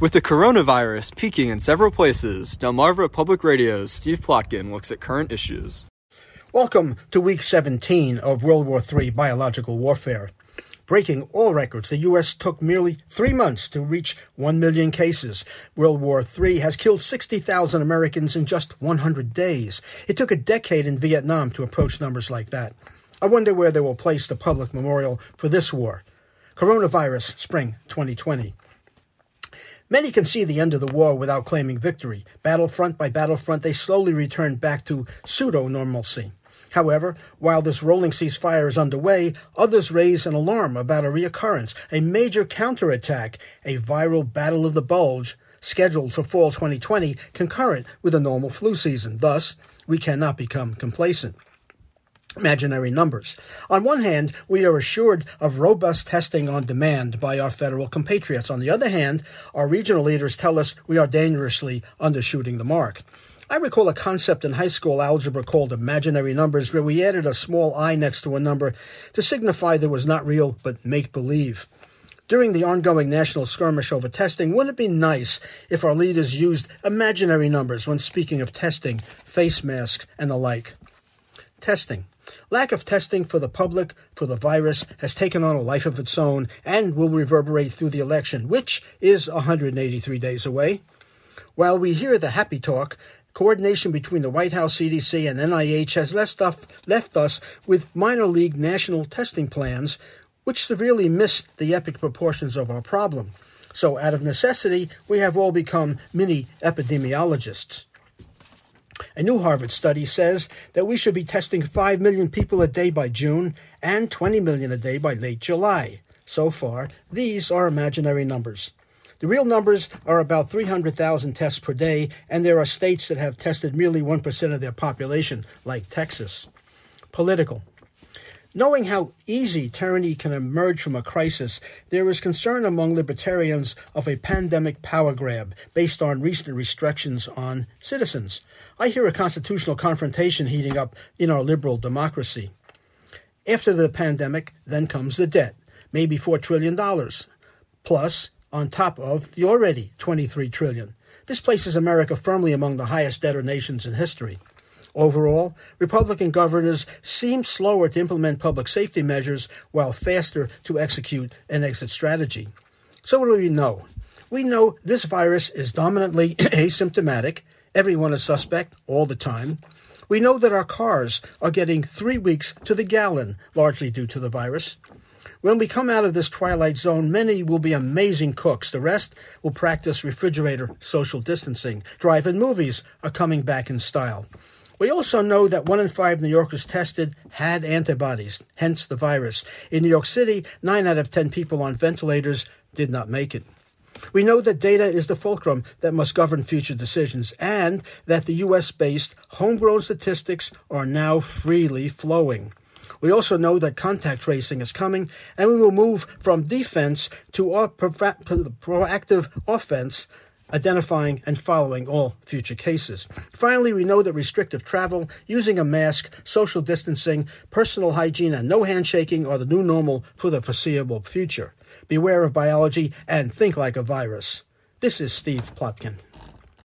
With the coronavirus peaking in several places, Delmarva Public Radio's Steve Plotkin looks at current issues. Welcome to Week 17 of World War III biological warfare. Breaking all records, the U.S. took merely 3 months to reach 1 million cases. World War III has killed 60,000 Americans in just 100 days. It took a decade in Vietnam to approach numbers like that. I wonder where they will place the public memorial for this war. Coronavirus, Spring 2020. Many can see the end of the war without claiming victory. Battlefront by battlefront, they slowly returned back to pseudo-normalcy. However, while this rolling ceasefire is underway, others raise an alarm about a reoccurrence, a major counterattack, a viral battle of the bulge, scheduled for fall 2020, concurrent with a normal flu season. Thus, we cannot become complacent. Imaginary numbers. On one hand, we are assured of robust testing on demand by our federal compatriots. On the other hand, our regional leaders tell us we are dangerously undershooting the mark. I recall a concept in high school algebra called imaginary numbers, where we added a small I next to a number to signify that it was not real but make-believe. During the ongoing national skirmish over testing, wouldn't it be nice if our leaders used imaginary numbers when speaking of testing, face masks, and the like? Testing. Lack of testing for the public for the virus has taken on a life of its own and will reverberate through the election, which is 183 days away. While we hear the happy talk, coordination between the White House, CDC, and NIH has left us with minor league national testing plans, which severely miss the epic proportions of our problem. So out of necessity, we have all become mini epidemiologists. A new Harvard study says that we should be testing 5 million people a day by June and 20 million a day by late July. So far, these are imaginary numbers. The real numbers are about 300,000 tests per day, and there are states that have tested merely 1% of their population, like Texas. Political. Knowing how easy tyranny can emerge from a crisis, there is concern among libertarians of a pandemic power grab based on recent restrictions on citizens. I hear a constitutional confrontation heating up in our liberal democracy. After the pandemic, then comes the debt, maybe $4 trillion, plus on top of the already $23 trillion. This places America firmly among the highest debtor nations in history. Overall, Republican governors seem slower to implement public safety measures while faster to execute an exit strategy. So what do we know? We know this virus is dominantly asymptomatic. Everyone is suspect all the time. We know that our cars are getting 3 weeks to the gallon, largely due to the virus. When we come out of this twilight zone, many will be amazing cooks. The rest will practice refrigerator social distancing. Drive-in movies are coming back in style. We also know that 1 in 5 New Yorkers tested had antibodies, hence the virus. In New York City, 9 out of 10 people on ventilators did not make it. We know that data is the fulcrum that must govern future decisions, and that the U.S.-based homegrown statistics are now freely flowing. We also know that contact tracing is coming, and we will move from defense to proactive offense, identifying and following all future cases. Finally, we know that restrictive travel, using a mask, social distancing, personal hygiene, and no handshaking are the new normal for the foreseeable future. Beware of biology and think like a virus. This is Steve Plotkin.